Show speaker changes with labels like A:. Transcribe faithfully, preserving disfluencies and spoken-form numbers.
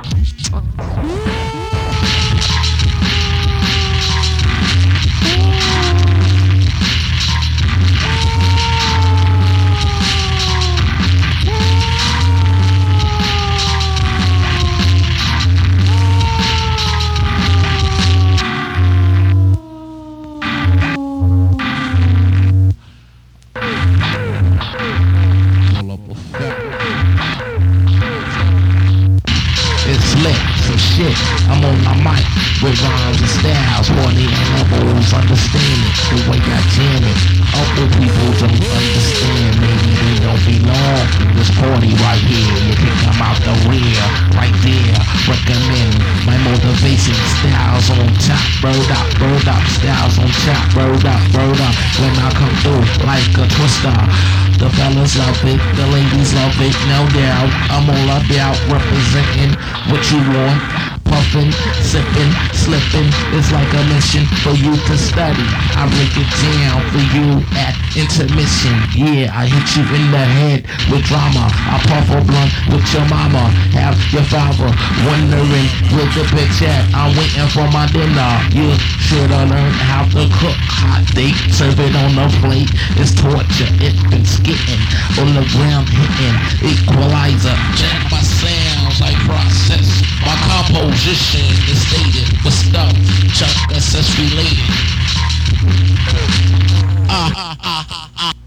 A: It's lit, some shit. I'm on my mic with rhymes and styles. Horny animals understand it the way I jam it. Other people don't understand. Maybe they don't belong in this party right here. You can come out the rear, right there. Recommend my motivation. Styles on top, bird up, bird up. Styles on top, bird up, bird up. When I come through like a twister. The fellas love it, the ladies love it, no doubt. I'm all about representing what you want. Puffin', sippin', slippin', it's like a mission for you to study. I break it down for you at intermission. Yeah, I hit you in the head with drama. I puff a blunt with your mama. Have your father wondering where the bitch at. I'm waiting for my dinner. You should've learned how to cook hot date. Serve it on the plate. It's torture. It's been skitting on the ground hitting. Equalizer. Check my sounds. I process my composition is stated with stuff chunk assess related. Ah ah ah ah.